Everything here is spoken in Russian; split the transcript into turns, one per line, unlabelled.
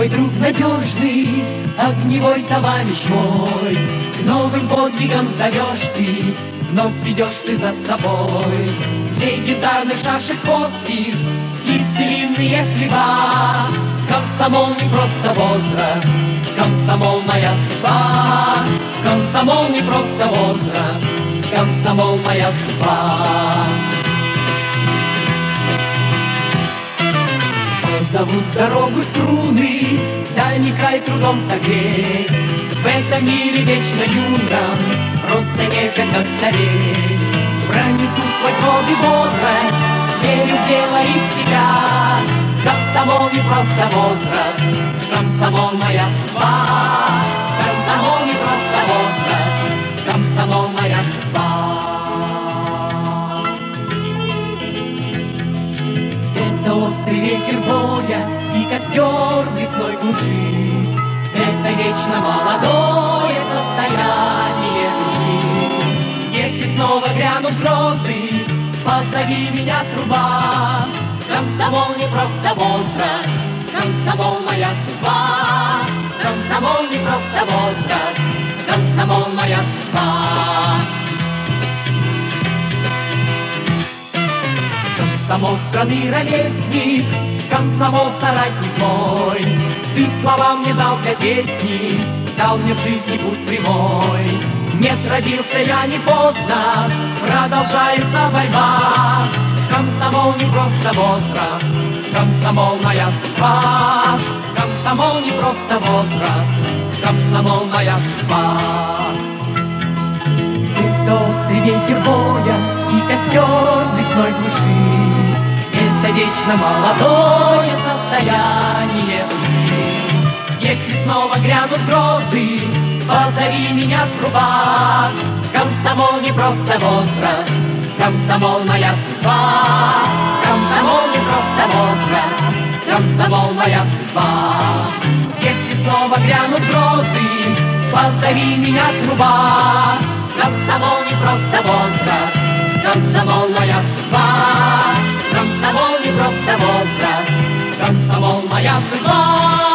мой друг надежный, огневой товарищ мой. К новым подвигам зовешь ты, вновь ведешь ты за собой. Лей гитарных шашек посвист и целинные хлеба. Комсомол не просто возраст, комсомол моя судьба. Комсомол не просто возраст, комсомол моя судьба. Зовут дорогу струны, дальний край трудом согреть. В этом мире вечно юном просто некогда стареть. Пронесу сквозь годы бодрость, верю в дело и в себя. Комсомол не просто возраст, комсомол моя судьба. Комсомол не просто возраст, комсомол моя судьба. Это острый ветер боя и костер в лесной глуши. Это вечно молодое состояние души. Если снова грянут грозы, позови меня, труба. Комсомол не просто возраст, комсомол моя судьба. Комсомол не просто возраст, комсомол моя судьба. Комсомол страны ровесник, комсомол соратник мой. Ты слова мне дал для песни, дал мне в жизни путь прямой. Нет, родился я не поздно, продолжается борьба. Комсомол не просто возраст, комсомол моя судьба. Комсомол не просто возраст, комсомол моя судьба. Это острый ветер боя и костер лесной глуши. Это вечно молодое состояние души. Если снова грянут грозы, позови меня, труба. Комсомол не просто возраст, комсомол моя судьба. Комсомол не просто возраст, комсомол моя судьба. Если снова грянут грозы, позови меня, труба. Комсомол не просто возраст, комсомол моя судьба. Комсомол не просто возраст, комсомол моя судьба.